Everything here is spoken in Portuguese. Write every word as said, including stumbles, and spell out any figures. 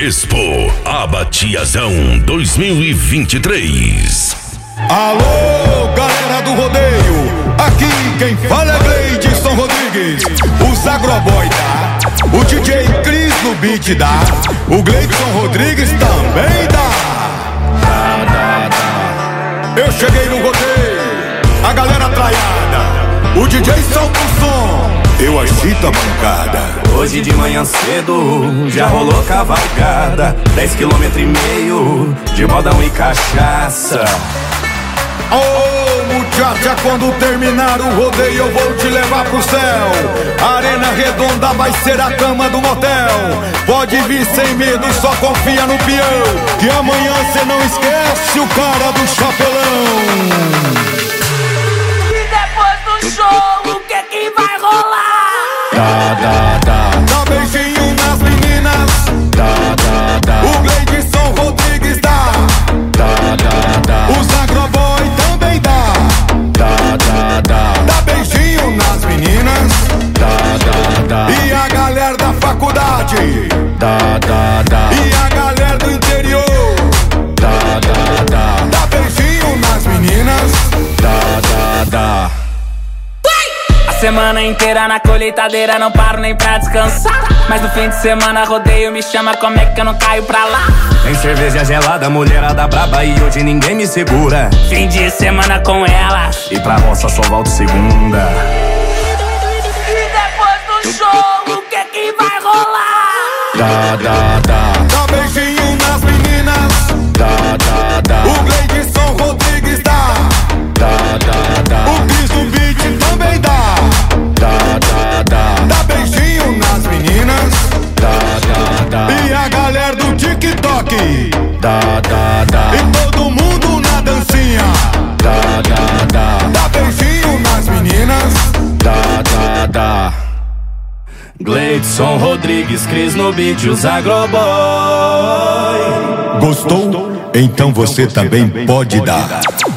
Expo Abatiazão dois mil e vinte e três. Alô, galera do rodeio, aqui quem fala é Gleidson Rodrigues. Os Agroboy dá, o D J Cris no beat dá, o Gleidson Rodrigues também dá. Dá, dá, dá. Eu cheguei no rodeio, a galera traiada, o D J solta o som, eu agito a bancada. Hoje de manhã cedo já rolou cavalgada, dez quilômetros e meio de modão e cachaça. Ô oh, muchacha, quando terminar o rodeio eu vou te levar pro céu. A arena redonda vai ser a cama do motel. Pode vir sem medo, só confia no peão, que amanhã cê não esquece o cara do chapelão. E depois do show, o que que vai rolar? Dá, dá, dá. Dá beijinho nas meninas. Dá, dá, dá. O Gleidson Rodrigues dá. Dá, dá, dá. Os Agroboy também dá. Dá, dá, dá. Dá beijinho nas meninas. Dá, dá, dá. E a galera da faculdade. Dá, dá, dá. E a galera do interior. Dá, dá, dá. Dá beijinho nas meninas. Dá, dá, dá. Semana inteira na colheitadeira, não paro nem pra descansar. Mas no fim de semana rodeio me chama, como é que eu não caio pra lá? Tem cerveja gelada, mulherada braba e hoje ninguém me segura. Fim de semana com ela, e pra roça só volto segunda. E depois do show, o que que vai rolar? Dá, dá, dá. Dá beijinho nas meninas. Dá, dá, dá. O Gleidson Rodrigues dá. Dá, dá, dá. O Cris do beat também dá. Dá, dá, dá. Dá beijinho nas meninas. Dá, dá, dá. E a galera do TikTok. Dá, dá, dá. E todo mundo na dancinha. Dá, dá, dá. Dá beijinho nas meninas. Dá, dá, dá. Gleidson Rodrigues, Cris no beat, os Agroboy. Gostou? Então você também pode dar.